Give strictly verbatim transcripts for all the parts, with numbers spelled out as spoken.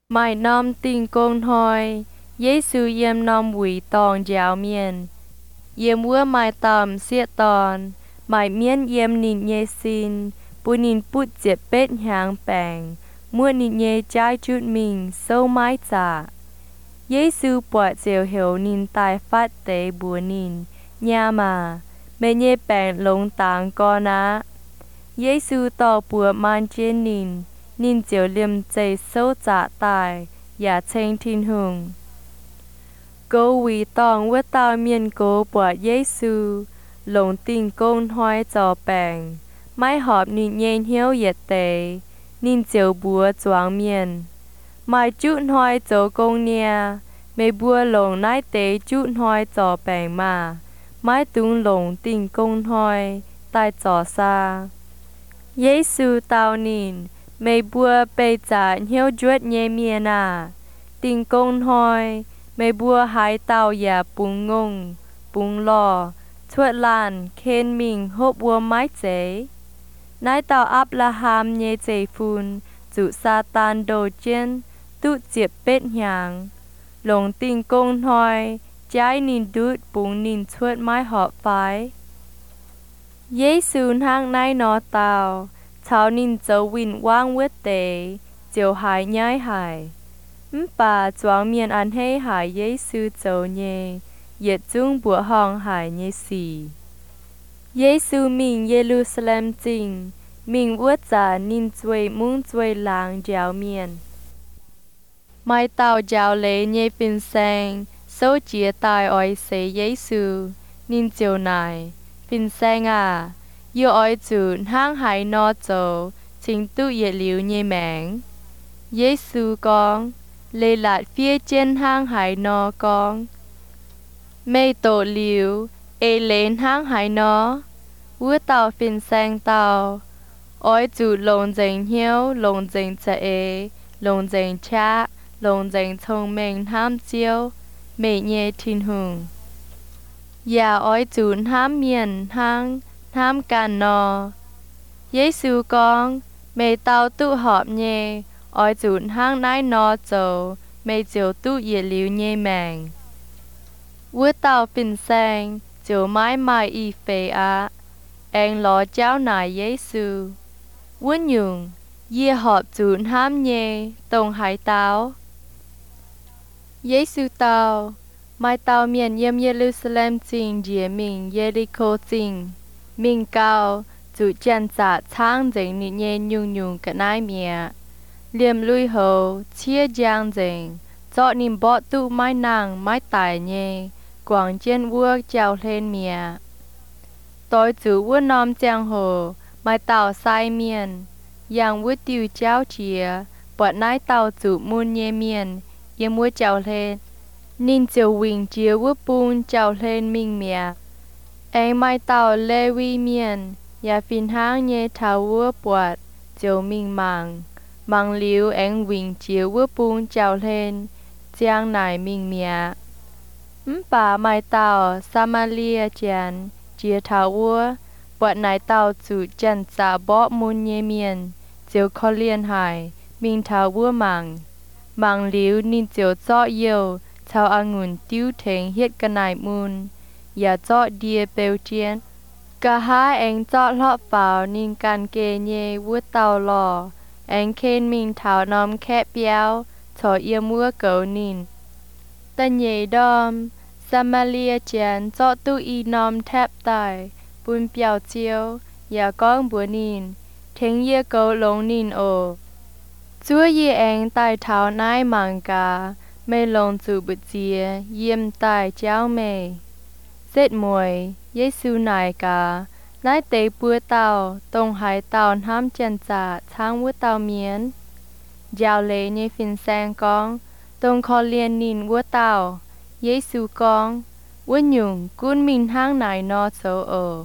Mãi nom tình công hoi, Giê-xu yếm nom quỷ tòng giáo miền. Yếm vua mãi tầm siết tòn, mãi miên yếm nịnh nhê xin, bù nịnh bút diệt bết hàng bèng, mua nịnh nhê trái chút mình sâu mãi trả. Giê-xu bọt diều hiểu nịnh tài phát tế bùa nịnh, nhà mà, mẹ nhê bèng lông tàng con á. Giê-xu tỏ bùa man trên nịnh, nịnh diều liêm dây sâu trả tài, giả chênh thiên hùng. Cô vì tòng vết tao miền cố bọt Giê-xu, lồng tình công hoài trò bèng, mãi họp nịnh nhên hiếu yết tế, nịnh diều bùa choáng miền. Mãi chút hoài trò công nia, mê bùa lồng nái tế chút hoài trò bèng mà, mãi tung lồng tình công hoài, tai trò xa. Giê-xu tao nịnh, mê bùa bê trả hiếu duết nhê miền à, tình công hoài, mê bùa hái tao giả bùng ngông, bùng lò, thuất làn, khen mình hộp bùa mái chế. Nái tao áp là hàm nhê chế phun, dụ sa tan đồ trên, tụ diệp bết nhàng. Lồng tình công hoài, trái nìn đút bùng nìn thuất mái họp phái. Giê-xu hang nai nó tao, chào nìn dấu vinh quang vết tế, diều hải nhai hải. Bà choáng miền ăn hay hải Giê-xu dấu nhê, yết dung bùa hong hải nhê xì. Giê-xu mình Jerusalem chinh, mình vượt giả nín chuối mung chuối làng giáo miền. Mai tàu giáo lê nhê bình sang, sâu chia tài oi xế Giê-xu, nín chiều nài, bình sang à, yêu oi chủ hang hải nó dấu, chính tu yết liu nhê mảng. Giê-xu con, lê lạt phía trên hang hải nó con. Mê tổ liu, ê lên hang hải nó, vua tàu phình sang tàu. Ôi chủ lồng dành hiếu, lồng dành cha ê, lồng dành cha, lồng dành thông minh ham chiêu, mê nhê thiên hùng. Dạ ôi chủ ham miền hang, ham can nó. Giê-xu con, mê tàu tụ họp nhê, ôi chủ hang nái nó dầu, mê chiều tụ yết liu nhê màng. Vua tàu phình sang, chiều mãi mãi y phê á, anh lọ cháu nài Giê-xu. Vua nhung, yê họp chủ ham nhê, tông hải táo. Giê-xu tàu, mai tàu miền yêm Jerusalem chinh dìa mình Jericho chinh. Mình cao, chủ chân giả thang dành nị nhê nhung nhung cả nai mẹ. Liêm lui hồ, chia giang dành, dọ nìm bọ tụ mai nàng mai tài nhê, quảng trên vua chào lên mẹ. Tôi chủ vua nòm giang hồ, mai tàu sai miền, yang vua tiêu cháo chìa, bọt nái tàu chủ muôn nhê miền, yếm vua chào lên. Nín chiều vinh chìa vua bùn chào lên mình mẹ. Anh mai tàu lê vi miền, ya phìn hang nhê thảo vua bọt, chiều mình màng. Mang liu anh vinh chìa vua bùn chào lên, giang nải mình mẹ. Bà mai tàu Samaria chàn, chia thảo vua, bọt nái tàu chủ chân giả bọ môn nhê miền, chiều khó liên hải, mình thảo vua màng. Mang liu nín chiều chọ yêu, thảo angùn tiêu thênh hiết cả nải môn, ya chọ đìa bèo chiên. Cả hai anh chọ lọ vào nín can kê nhê vua tàu lò, anh khen mình thảo nòm khép béo, thọ yêu mua cấu nín. Ta nhê đom, Samaria chán cho tu y nòm thép tài, bùn béo chiêu, ya con bùa nín, thênh yê cấu lông nín ồ. Chúa yê anh tài thảo nai màng ca, mê lông chủ bụt chìa, yêm tài cháu mê. Giết mùi, Giê-xu nài ca, nái tế bùa tàu, tông hải tàu ham chân giả thang vua tàu miến. Giáo lê nhê phìn sang con, tông khó liên nín vua tàu, Giê-xu con, vua nhung cún mình hang nài nó xấu ở.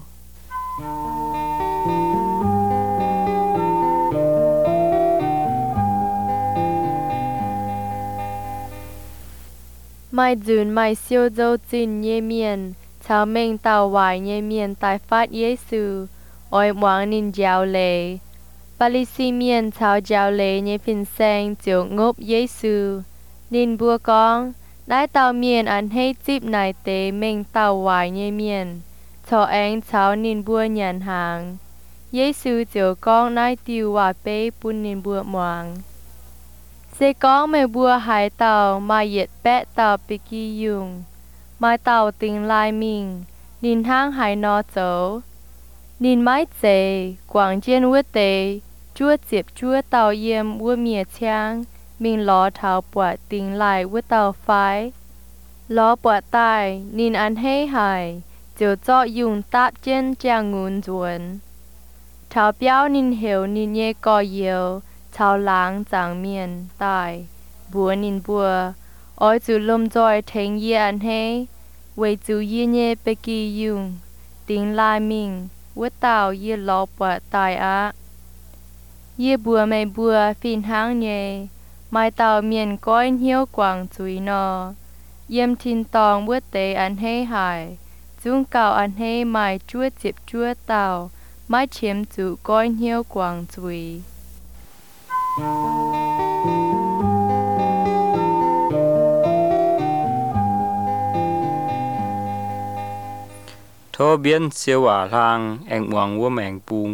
Mai dùn mai siêu dâu chinh nhê miền, chào mình tàu hoài nhê miền tài phát Giê-xu, ôi moáng nín giáo lê. ปาลิซีเมียนชาวเจ้าเลเยฟินแซงเจียวงบเยซูนินบัวกองได้เตาเมียนอันให้จิบนายเตเม่งเตาหวายเยเมียนชอแองเช้านินบัวหยันหางเยซูเจียวกองนายติวว่าเป้ปุนนินบัวหมวงเซกองแม่บัวหายเตามาเหย็ดแปะเตาปิกียุงมาเตาติงลายมิงนินทางหายนอโจนินไม้เจกวางเจียนวัวเตจั่วเจ็บจั่วเตาเยี่ยมวัวเมียช้างมิงล้อเท้าปวดติงลายวัวเตาไฟล้อปวดตายนินอันให้หายเจียวเจาะยุงตับเจนจางงูนจวนเท้าเปียวนินเหวนินเยกอเยวเท้าล้างจางเมียนตายบัวนินบัวอ้อยจูลมจอยเทงเยียนให้ไว้จูเยี่ยเย่ไปกียุงติงลายมิงวัวเต่าเยี่ยล้อปวดตายอะเยี่ยบัวไม่บัวฟินหางเย่ไม้เต่าเมียนก้อยเหี้ยวกวางจุยนอเยี่ยมทินตองวัวเตอันให้หายจุงเก่าอันให้ไม้จั่วเจ็บจั่วเต่าไม้เฉียมจูก้อยเหี้ยวกวางจุยโทเบียนเสียวหว่าทางแองหวังวัวแมงปุง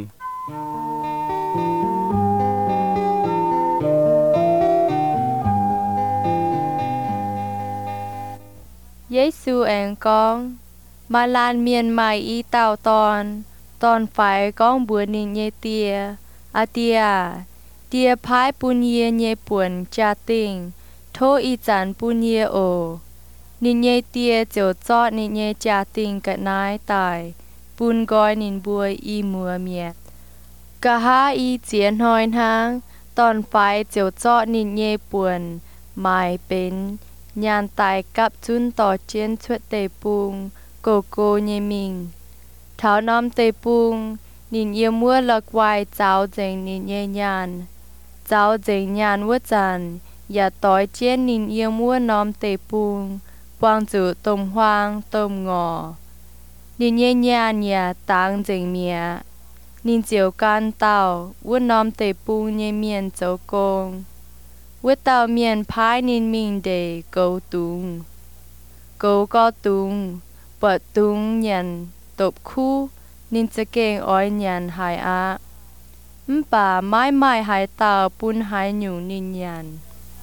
เยซูแองกองมาลานเมียนใหม่อีเต่าตอนตอนไฟก้องบัวนินเยเตียอาเตียเตียพายปุญเยเยป่วนจาติงโทอีจันปุญเยโอนินเยเตียเจียวจอดนินเยจาติงกะนายตายปุนกอยนินบัวอีมัวเมียกะหาอีเจียนหอยทางตอนไฟเจียวจอดนินเยป่วนหมายเป็นยานตายกับจุนต่อเจียนชวดเตปุงโกโกเยมิงเท้าน้อมเตปุงนินเยมัวลักวายเจ้าเจงนินเยยานเจ้าเจงยานวัวจันอย่าต่อยเจียนนินเยมัวน้อมเตปุงวางจูตมหวางตมงอนินเยยานอย่าตางเจงเมียนินเจียวกันเต่าวัวน้อมเตปุงเยเมียนเจ้ากงวัวเต่าเมียนพายนินมิงเดโกตุงโกก็ตุงเปิดตุงยันตบคู่นินจะเก่งอ้อยยันหายอะมป่าไม้ไม้หายเต่าปุนหายอยู่นินยัน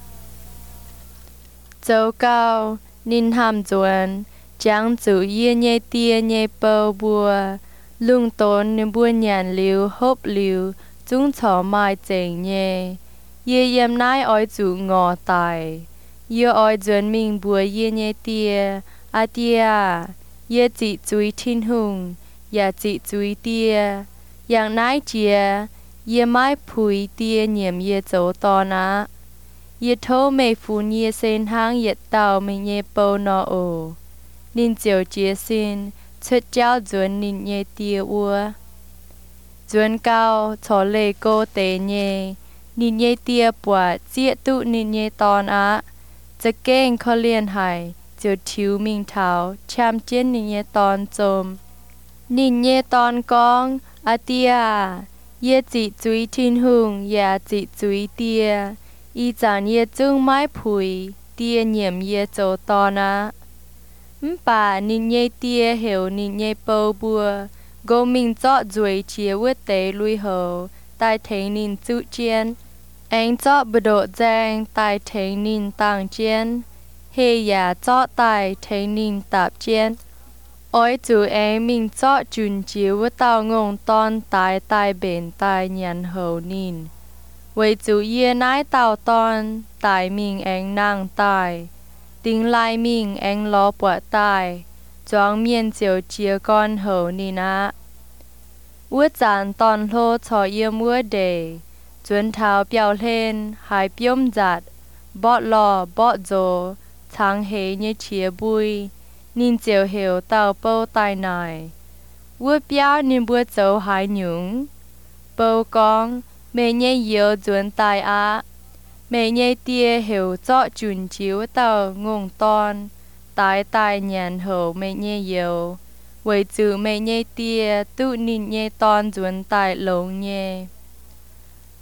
เจ้าเก้านินหามจวนจังจูเยี่ยเยเตียเยเปาบัวลุงตนนิบัวยันลิวฮบลิวจุ้งฉอไม้เจงเยเยี่ยยมนายอ้อยจูงอตายเยี่ยอ้อยจวนมิงบัวเยี่ยเยเตียอาเตียเยี่ยจิจุยทินหุงอย่าจิจุยเตียอย่างนายเจียเยี่ยไม้ผุยเตียเหนียมเยี่ยโจตอนะเยี่ยโทไม่ฟูนเยี่ยเซนหางเยี่ยเต่าไม่เยี่ยเปานอโอนินเจียวเจียซินเชิดเจ้าจวนนินเยี่ยเตียอัวจวนเก้าทอเลโกเตเยนินเยี่ยเตียปวดเจียตุนินเยี่ยตอนอะจะเก้งเขาเลียนหายเจียวทิวมิงเท้าชามเจนนินเยตอนจมนินเยตอนกองอาเตียเยจิจุยทินหุงยาจิจุยเตียอีจานเยจุงไม้ผุยเตียเหนียมเยโจตอนะมป่านินเยเตียเหวนินเยเปาบัวโกมิงเจาะจวยเชียเวเตลุยเหวใต้เทงนินจุเจียนแองเจาะบโดแจงใต้เทงนินต่างเจียนเฮียเจาะใต้เทงนินตับเจียนอ้อยจูเองมิงเจาะจุนจิวว่าเต่างงตอนตายตายเบนตายยันเหวนินไว้จูเยียนายเต่าตอนตายมิงเองนางตายติงลายมิงเองล้อปวดตายจองเมียนเจียวเจียก้อนเหวนี่นะวัวจานตอนโลชอเยี่ยมวัวเดจวนเท้าเปียวเล่นหายเปียมจัดบอดลอบอดโจทางเฮเยเฉียบุยนินเจียวเหวเต่าเป้าตายหน่อยวัวเปียวนินบัวโจหายหยุงเป้ากองเมเยเยียวจวนตายอะเมเยเตียเหวเจาะจุนจิวเต่างงตอนตายตายยันเหวเมเยเยียวไว้จือเมเยเตียตุนินเยตอนจวนตายหลงเย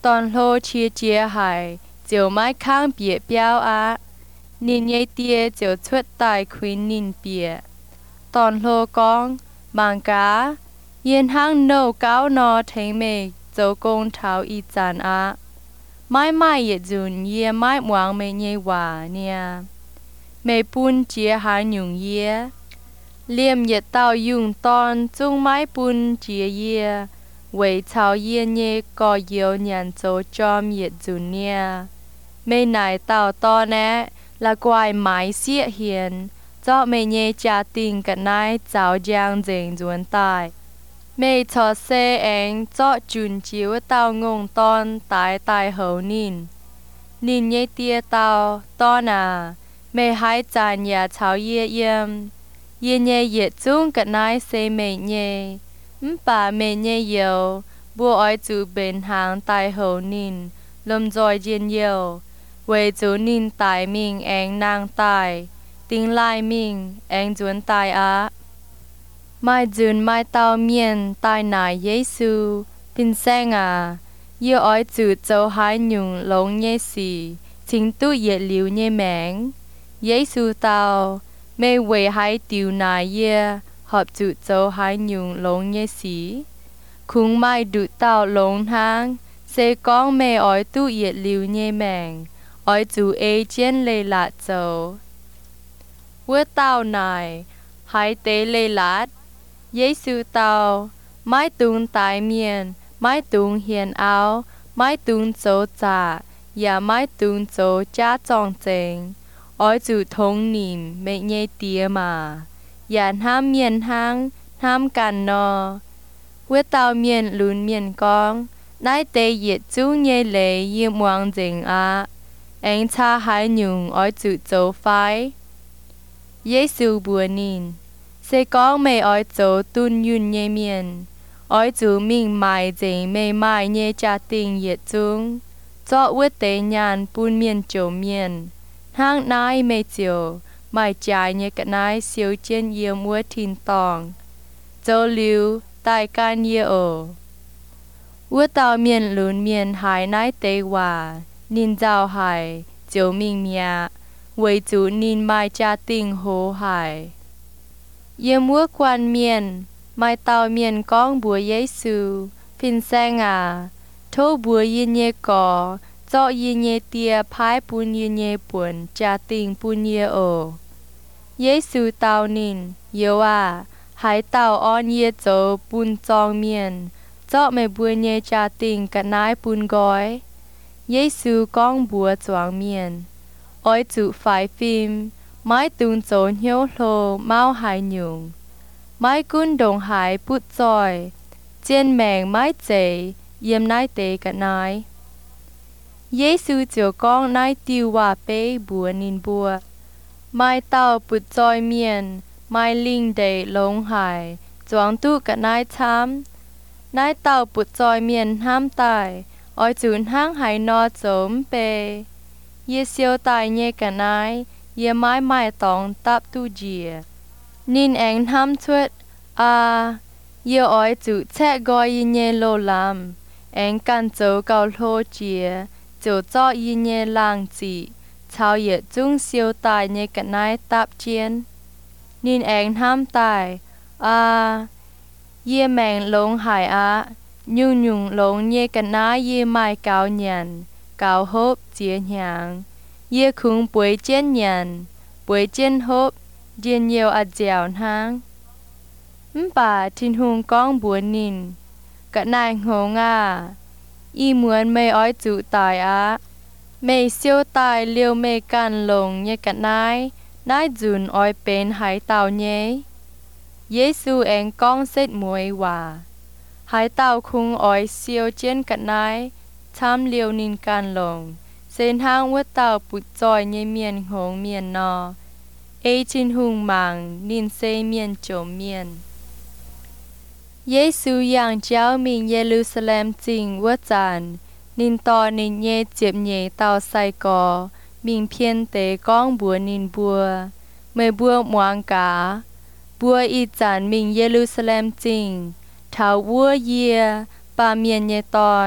ตอนโลเชียเจียหายเจียวไม้ข้างเปียเปียวอานินยายเตียเจียวชวดตายควินนินเปียตอนโลกองมังกาเย็นห้างโนเก้านอเทงเมกโจกงเท้าอีจานอาไม้ไม้เยจุนเยไม้หวางเมเยวาเนี่ยเมปุนเจียหาหยุ่งเยเลี่ยมเยเต้ายุ่งตอนจุงไม้ปุนเจียเยเวยชาวเยเนก็เยียวหยันโจจอมเยจุนเนี่ยไม่นายเต้าตอแนะละกวายหมายเสียเฮียนเจาะเมเยจาติงกันนายเจ้าจางเจงจวนตายเมทอเซเองเจาะจุนจิวเต้างงตอนตายตายเหานินนินเยเตียเต้าตอนาเมหายจานยาชาวเยี่ยเยี่ยมเยเนเยจุงกันนายเซเมเยมป่าเมเยเยวบัวอ้อยจูเป็นหางตายเหานินลมจอยเย็นเยวเวจูนินตายมิงแองนางตายติงลายมิงแองจวนตายอาไม่จุนไม่เต้าเมียนตายนายเยซูเป็นแซงอาเยี่ยอ้อยจูเจ้าหายหยุ่งหลงเยสีทิ้งตู้เย็ดหลิวเยแมงเยซูเต้าไม่เวหายติวนายเย่หอบจุเจ้าหายหยุ่งหลงเยสีคุงไม่ดุเต้าหลงทางเซกองไม่อ้อยตู้เย็ดหลิวเยแมงอ้อยจูเอเจนเลยละเจ้าเว่าเต้านายหายเตเลยลัดเยซูเต้าไม้ตุงตายเมียนไม้ตุงเฮียนเอาไม้ตุงโจจ่าอย่าไม้ตุงโจจ้าจองเจงอ้อยจูทงนิมเมเยเตียมาอย่าห้ามเมียนห้างห้ามกันนอเว่าเต้าเมียนลุนเมียนกองนายเตเย็ดจูเยเลยเยี่ยมวางเจงอาเองชาหายหยุ่งอ้อยจูโจไฟเยซูบัวนินเซกองไม่อ้อยโจตุนยุนเยเมียนอ้อยจูมิงไม่เจงไม่ไม่เยจาติงเย็ดจุงเจาะเวเตยานปูนเมียนโจเมียนทางนายไม่เจียวไม่จ่ายเยกนายเสียวเจนเยี่ยมวัวทินตองโจลิวตายการเยโอวัวเต่าเมียนหลุนเมียนหายนายเตว่านินเจ้าหายเจียวมิงเมียเวยจูนินไม่จาติงโหหายเยี่ยมวัวควันเมียนไม่เต่าเมียนก้องบัวเยซูพินแซงอาโทบัวยินเยกอเจาะยินเยเตียพายปุนยินเยป่วนจาติงปุนเยโอเยซูเต่านินเยว่าหายเต่าอ้อนเยโจปุนจองเมียนเจาะไม่บัวเยจาติงกันนายปุนกอยเยซูก้องบัวจวงเมียนอ้อยจุฝ่ายฟิล์มไม้ตุนโจนเฮียวโลเมาหายหยุ่งไม้กุ้นดงหายปุดจอยเจียนแมงไม้เจเยี่ยมนายเตกันนายเยซูเจียวก้องนายติวว่าเป้บัวนินบัวไม้เต้าปุดจอยเมียนไม้ลิงเดลงหายจวงตู้กับนายช้ำนายเต้าปุดจอยเมียนห้ามตายอ้อยจูนห้างหายนอโจมเปเยเซียวตายเยกันนายเยไม้ไม้ตองตับตู้เจียนินแองห้ามชวดอาเยอ้อยจูแชะกอยเยโลลำแองกันโจเกาโลเจียโจเจาะเยลางจีชาวเยจุงเซียวตายเยกันนายตับเจียนนินแองห้ามตายอาเยแมงลงหายอายุ่งยุ่งลงเยกันนายเยไม้เกาหยันเกาฮบเจียหยางเยคุงป่วยเจียนหยันป่วยเจียนฮบเจียนเยวอาเจียวทางมป่าทินหุงก้องบัวนินกะนายโหงาอีเหมือนไม่อ้อยจุตายอาไม่เซียวตายเลียวไม่กันลงเยกันนายนายจุนอ้อยเป็นหายเต่าเยเยซูเองก้องเสร็จมวยว่าหายเต่าคุงอ้อยเซียวเจียนกันนายทำเลียวนินกันลงเส้นทางวัดเต่าปุดจอยเยเมียนหงเมียนนอเอชินหุงมังนินเซเมียนโจมเมียนเยซูอย่างเจ้ามิงเยรูซาเล็มจริงว่าจันนินตอนินเยเจ็บเยเต่าไซกอมิงเพียนเตก้องบัวนินบัวเมื่อบัวหมวงกาบัวอีจันมิงเยรูซาเล็มจริงเท้าวัวเยียปาเมียนเยตอน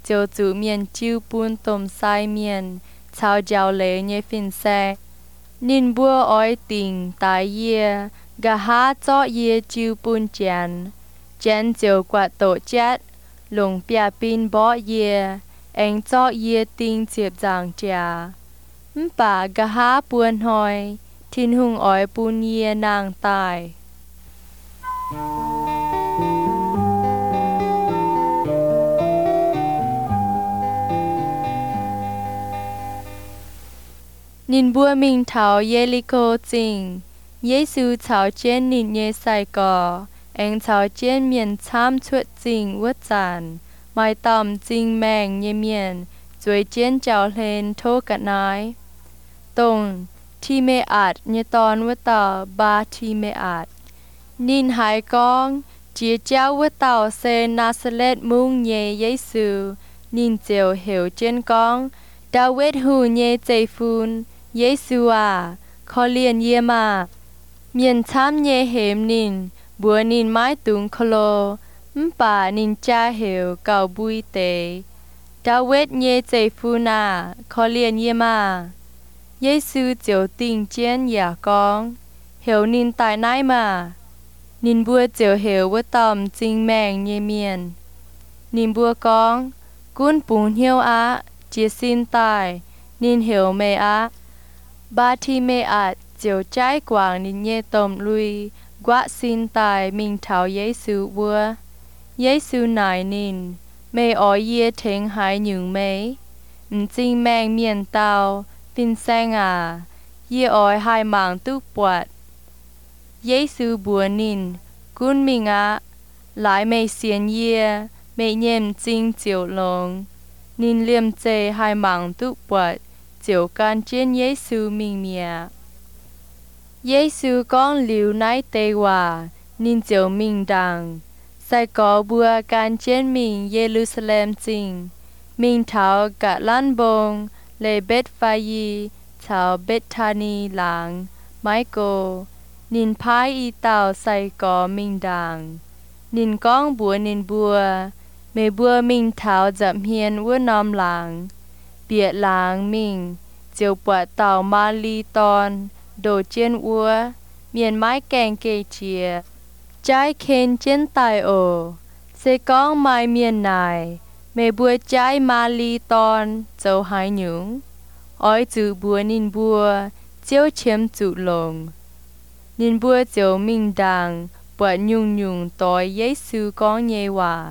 chiều chủ miền chiêu bún tôm sai miền chào giàu lệ nhẹ phìn xe nín bùa ói tình tài yê gà há cho yê chiêu bún chén chén chiều quạt tổ chết lùng bia pin bó yê anh cho yê tình chiệp giang trà bà gà há buồn hỏi thiên hùng ói bún yê nàng tài nín bùa mình thảo Jericho chinh Giê-xu thảo trên nín nhẹ sai cò anh thảo trên miền tham chuột chinh vất giản mai tòm chinh mèng nhẹ miền chuối trên chào lên thô cả nói tôngที่ไม่อาจnhẹ tòn vất tàu baที่ไม่อาจnín hải gong chia cháu vất tàu xe Nazareth mung nhẹ Giê-xu nín chiều hiểu trên gong David hù nhẹ chạy phun Giê-xu à khó liền yê mà miền tham nhẹ hềm nín bùa nín mái tung khô lô bà nín cha hiểu cầu bùi tê David nhẹ chạy phun à khó liền yê mà Giê-xu chiều tình chiến giả con hiểu nín tại nái mà nín bùa chiều hiểu với tòm chinh mèng nhẹ miền nín bùa con cún bùn hiếu á chia xin tài nín hiểu mê á ba thi mê ạt chiều trái quảng nín nhẹ tòm lui quạ xin tài mình thảo Giê-xu bùa Giê-xu nải nín mê ói yê thính hải nhung mê ừm chinh mèng miền tàu tin sang à yê ói hai mảng tu bọt Giê-xu bùa nín cún mình á lại mê xiên yê mê nhêm chinh chiều lông nín liêm chê hai mảng tu bọt chiều can trên Giê-xu mình mìa Giê-xu con liu nái tê hòa nín chiều mình đằng sai có bùa can trên mình Jerusalem chinh mình thảo cả lan bông lê bết pha-yi thảo bết thani làng mái cô nín phái y tàu sai có mình đằng nín con bùa nín bùa mê bùa mình thảo dậm hiền vua nòm làng biệt làng mình chiều bọt tàu ma ly ton đồ trên ua miền mái kèng kê chìa trái khen trên tài ổ sẽ có mai miền này mê bùa trái ma ly ton dấu hai nhúng ói chữ bùa nín bùa chiếu chiếm chữ lồng nín bùa chiều mình đằng bọt nhung nhung tối Giê-xu con nhê hòa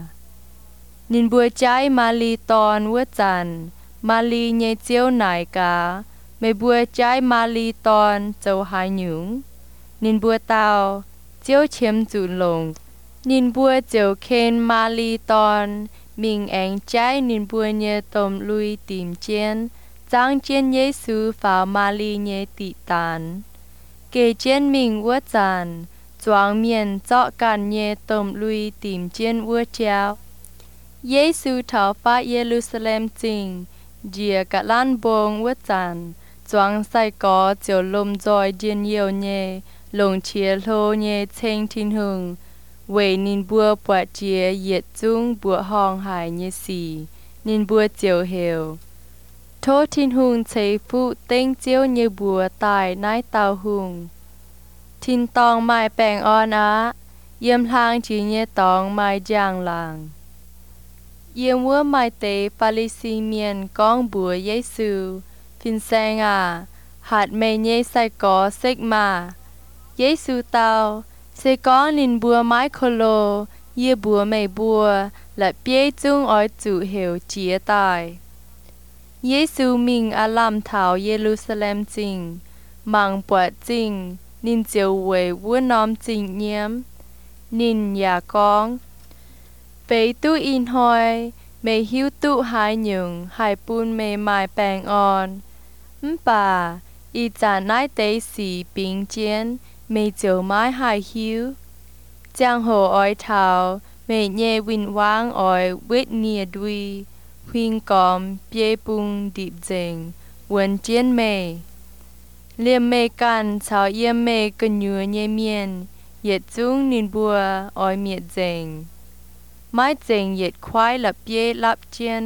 nín bùa trái ma ly ton vua chàn ma ly nhê chiếu nải cá mê bùa trái ma ly ton dấu hai nhúng nín bùa tàu chiếu chiếm chữ lồng nín bùa chiều khen ma ly ton mình anh trái nín bùa nhê tôm lui tìm chén giang trên Giê-xu pháo ma ly nhê tị tàn kê trên mình vua chàn choáng miền chọ càn nhê tôm lui tìm trên vua chéo Giê-xu thảo phát Jerusalem chinh dìa cả lan bông vua chàn choáng sai có chiều lùm dòi điên nhiều nhê lồng chia lô nhê chênh thiên hùng vậy nín bùa bọt chia yết chung bùa hong hải nhê xì nín bùa chiều hiểu thô thiên hùng chế phụ tinh chiếu như bùa tài nái tàu hùng thiên tòng mai bèng on á yếm lang chỉ nhê tòng mai giang làng yếm vua mai tế Pha-li-si miền con bùa Giê-xu phiên sang à hạt mê nhê sai có xích mà Giê-xu tàu sẽ có nín bùa mái khô lô yê bùa mê bùa là bế chung ói chủ hiểu chía tài Giê-xu mình à làm thảo Jerusalem chinh mang bọt chinh nín chiều quê vua nóm chinh nhiễm nín nhà con bế tu in hoi mê hiếu tụ hai nhung hai bùn mê mai bèng on bà y chả nái tế xỉ bình chiến mê chiều mái hai hiếu giang hồ ói thảo mê nhê vinh vang ói vết nia đuôi huyên còm bế bung điệp dình quần chiến mê liêm mê can chào yếm mê cân nhua nhê miên yết chung nín bùa ói miệt dình mái dình yết khoái lập bế lạp chiến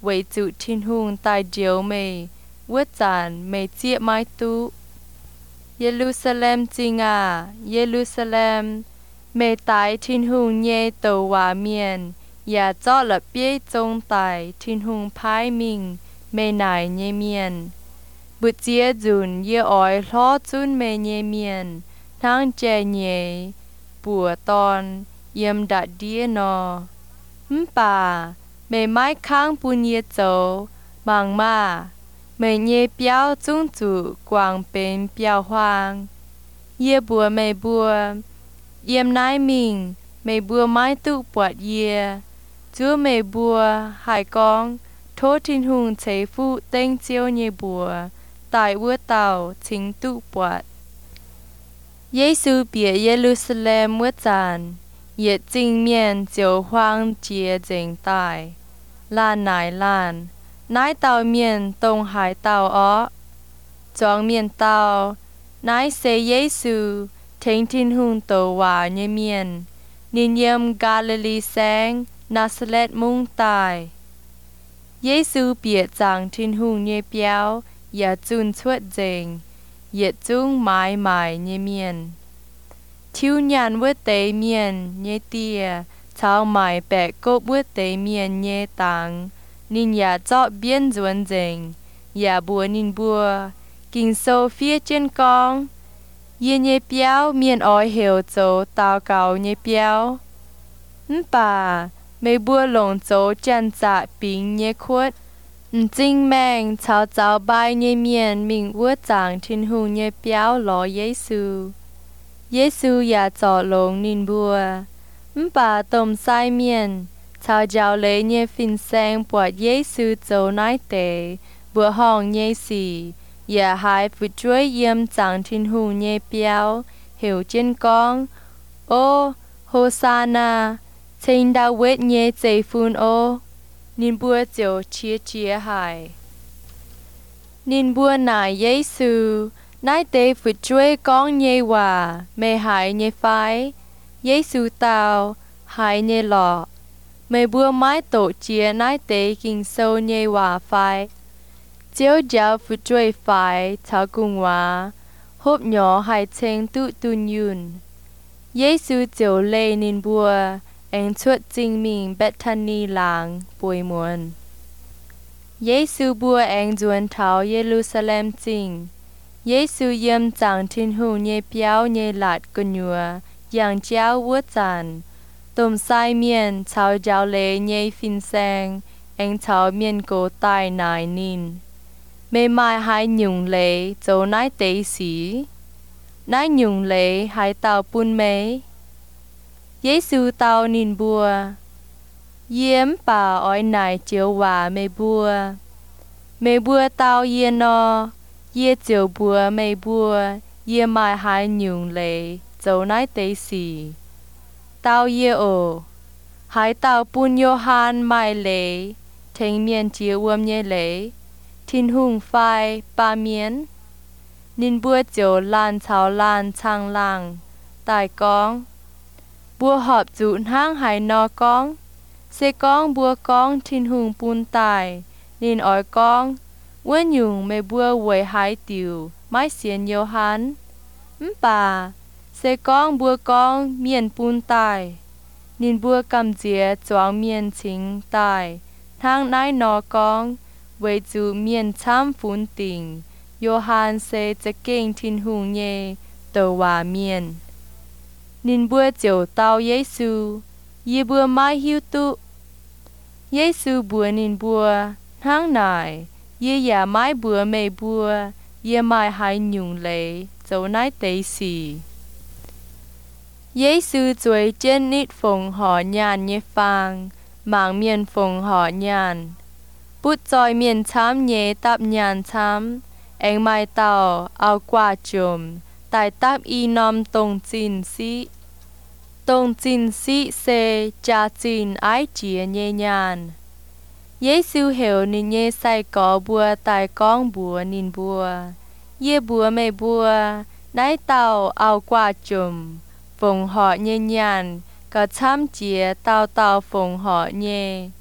为主天空大照美，我赞美接麦都。耶路撒冷จริงอ่ะ耶路撒冷美大天空耶ตัวว่าเมียนอย่าเจาะละเปียจงตาย天空พายมิงไม่นายเยเมียนบุเจียจุนเยอ้อยล้อจุนเมเยเมียนทั้งเจเยปัวตอนเยี่ยมดัดเดียนอมป่าไม่ไม้ค้างปุญเยโจบางมาไม่เยเปียวจุงจุกวางเป็นเปียวหวางเย่บัวไม่บัวเยี่ยมนายมิงไม่บัวไม้ตุปวดเยียจูไม่บัวหายกองโทษทินหุงเฉยฟูเต้งเจียวเยบัวตายวัวเต่าทิ้งตุปวดเยซูเปียเยรูซาเล็มวัวจานเหยียดจริงเมียนเจียวหวางเจียเจงตายลานนายลานนายเต่าเมียนตรงหายเต่าอ้อจองเมียนเต่านายเซเยซูเทงทินหุงโตวาเยเมียนนินเยมกาลิลีแสงนาซาเรตมุงตายเยซูเปียจางทินหุงเยเปียวอย่าจุนชวดเจงเหยียดจุงไม้หมายเยเมียนทิวญานเวเตเมียนเยเตียชาวหมายแปะกบเวเตเมียนเยตังนินอย่าเจาะเบียนจวนเจงอย่าบัวนินบัวกินโซเฟียเจนกองเยเยเปียวเมียนอ้อยเหวโจตาวเก่าเยเปียวนป่าไม่บัวหลงโจจันจะปิงเยขวดจริงแมงชาวเจ้าบายเยเมียนมิงวัวจางทินหูเยเปียวหลอเยซูเยซูอย่าจ่อลงนินบัวมป่าตมไซเมียนชาวเจ้าเลยเยฟินแซงปวดเยซูโจนายเตบัวห้องเยสีอย่าหายฝึกช่วยเยี่ยมจางทินหูเยเปียวเหวเจนกองโอโฮซานาเชนดาเวทเยเจฟูนโอนินบัวเจียวเชียเชียหายนินบัวนายเยซูนายเตฝึกช่วยกองเยว่าไม่หายเยไฟเยซูตาวหายเยหลอไม่บัวไม้โตเจียนายเตกิงโซเยว่าไฟเจียวเจ้าฝึกช่วยไฟชาวกุงว่าฮบหยอหายเชงตุตุนยุนเยซูเจียวเลนินบัวเองชวดจริงมิงเบทันนีหลางป่วยมวนเยซูบัวเองจวนเท้าเยรูซาเล็มจริงเยซูเยี่ยมจางทินหูเยเปียวเยหลาดกุญัวอย่างเจ้าวัวจันตุมไซเมียนชาวเจ้าเลเยฟินแซงเองชาวเมียนโกตายนายนินไม่หมายหายหยุ่งเลโจนายเตสีนายหยุ่งเลหายเต่าปุนเมเยซูเตานินบัวเยี่ยมป่าอ้อยนายเจียวว่าไม่บัวไม่บัวเตาเยนอเยี่ยเจียวบัวไม่บัวเยี่ยมายหายหยุ่งเลยเจ้านายเตสีเตาเยโอหายเตาปุญโยฮานไม่เลยเทงเมียนเจียววมเยเลยทินหุงไฟปาเมียนนินบัวเจียวลานชาวลานช่างล่างตายกองบัวหอบจุนห้างหายนอกองเสกองบัวกองทินหุงปูนตายนินอ้อยกองเว้นยุงไม่บัวไว้หายติวไม่เสียนโยหันมป่าเสกองบัวกองเมียนปูนตายนินบัวกำเจียจวงเมียนชิงตายทางนายนอกองไว้จูเมียนช้ำฝุ่นติ่งโยฮันเซจะเก่งทินหุงเยตัวว่าเมียนนินบัวเจียวเตาเยซูเยบัวไม้หิวตุเยซูบัวนินบัวทั้งนายเยอย่าไม้บัวไม่บัวเยไม้หายหยุ่งเลยเจ้านายเตสีเยซูจวยเจนนิดฝงหอญานเยฟังหมางเมียนฝงหอญานปุดจอยเมียนช้ำเยตับญานช้ำเองไม้เต่าเอากว่าจมตายตับอีนอมตรงจินซีตรงจินซีเซจาจินไอเจียเยญานเยซูเหวนินเยใส่กอบัวตายก้องบัวนินบัวเยบัวไม่บัวนายเต่าเอากว่าจมฝงหอเยญานก็ช้ำเจียเต่าเต่าฝงหอเย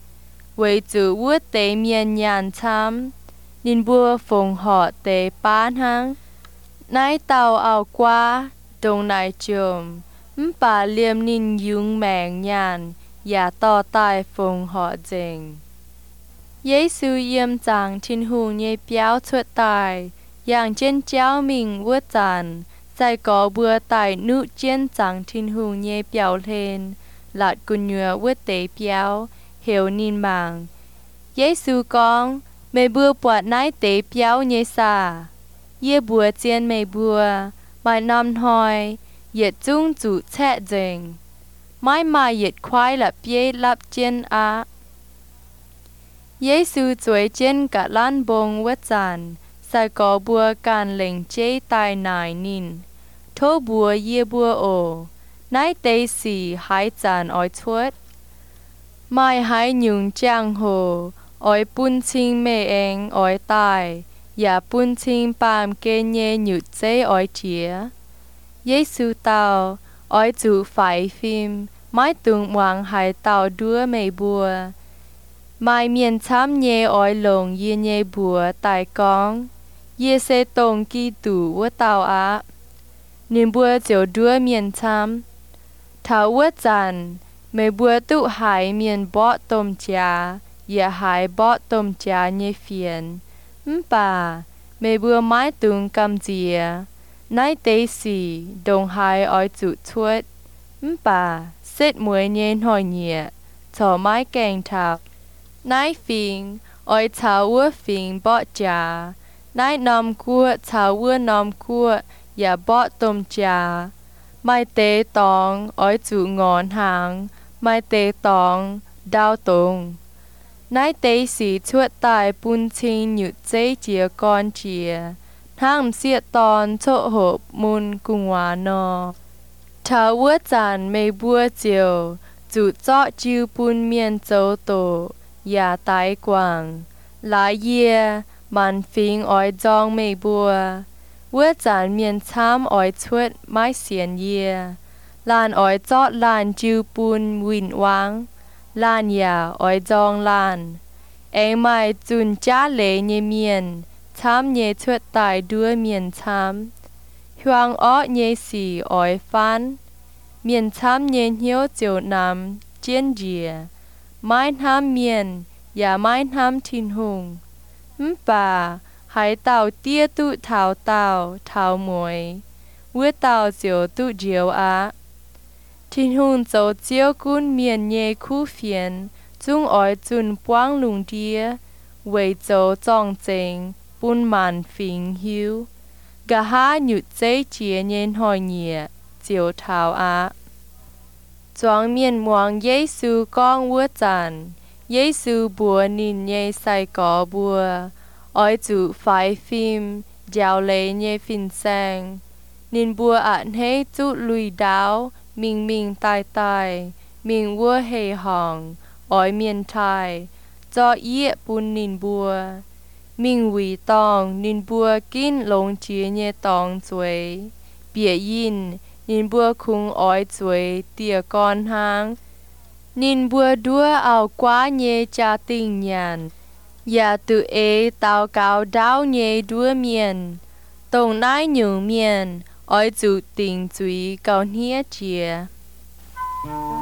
为主我地面人参，您不奉学地班行，乃道เอากว่าตรงนายจมมป่าเลียมนินยุงแมงยานอย่าต่อตายฟงหอเจงเยซูเยี่ยมจางทินหูเยเปียวชวดตายอย่างเจนเจ้ามิงวัวจันใจก่อเบื่อตายนุเจนจางทินหูเยเปียวเลนหลัดกุญเนือวัวเตเปียวเหวนินบางเยซูกองไม่เบื่อปวดนายเตเปียวเยซาเย่บัวเจียนไม่บัวใบนำหอยเหยียดจุ้งจุแช่เจงไม้มาเหยียดควายละเปียลับเจียนอาเยซูจวยเจียนกะล้านบงวัดจันใส่ก่อบัวการเล่งเจตายนายนินโทบัวเย่บัวโอนายเตสีหายจานอ้อยชวดไม่หายยุงจางโหอ้อยปุ้นชิงเมเองอ้อยตายอย่าปุ้นชิงปามเกเยหยุดเจอ้อยเจียเยซูเตาอ้อยจูไฟฟิมไม้ตุงวางหายเตาดัวไม่บัวไม่เมียนช้ำเยอ้อยลงเยเยบัวตายกองเยเซตงกีตูว่าเตาอะนิมบัวเจียวดัวเมียนช้ำเท้าว่าจันไม่บัวตุหายเมียนบ่อต้มจาอย่าหายบ่อต้มจาเยเฟียนมป่าไม่บัวไม้ตุงกำเจียนายเตสีดงหายอ้อยจุดชวดมป่าเสร็จมวยเย็นหอยเหนียถอไม้แกงทับนายฟิงอ้อยเท้าวัวฟิงบ่จานายนอมคั่วเท้าวัวนอมคั่วอย่าบ่ต้มจาไม่เตตองอ้อยจุงอนหางไม่เตตองดาวตงนายเตสีชวดตายปุนชิงหยุดเจเจียกอนเจียทั้งเสียตอนโชหบมุนกุงวานอท้าวัวจันไม่บัวเจียวจุเจาะจิวปุนเมียนโจโตอย่าตายกว่างหลายเยียมันฟิงอ้อยจองไม่บัววัวจันเมียนช้ำอ้อยชวดไม้เสียนเยียลานอ้อยเจาะลานจิวปุนวินวางลานยาอ้อยจองลานเองไม่จุนจ้าเลเยเมียนช้ำเยชวดตายด้วยเมียนช้ำหวงอ้อเยสีอ้อยฟันเมียนช้ำเยเหียวเจียวนำเจียนเจียไม้น้ำเมียนอย่าไม้น้ำทินหงมป่าหายเต่าเตี้ยตุเท้าเต่าเท้ามวยเวเต่าเจียวตุเจียวอาทินหงโจเจียวกุนเมียนเยคู่เฟียนจุงอ้อยจุนป้วงลุงเดียเวยโจจ้องเจงปุนมันฟิงหิวกะหาหยุดเจเจียเย็นหอยเหนียเจียวเท้าอาจวงเมียนมวงเยซูก้องวัวจันเยซูบัวนินเยใส่ก่อบัวอ้อยจุไฟฟิมยาวเลยเยฟินแซงนินบัวอันให้จุลุยดาวมิงมิงตายตายมิงวัวเฮหองอ้อยเมียนไทยจอเยี่ยปุนนินบัวมิงวีตองนินบัวกินลงเจียเยตองจวยเปียยินนินบัวคุงอ้อยจวยเตียกอนหางนินบัวดัวเอากว่าเยจาติงยันอย่าตุเอเตาเกาดาวเยดัวเมียนตรงนายหนูเมียนอ้อยจุติงจุยเกาเนียเจีย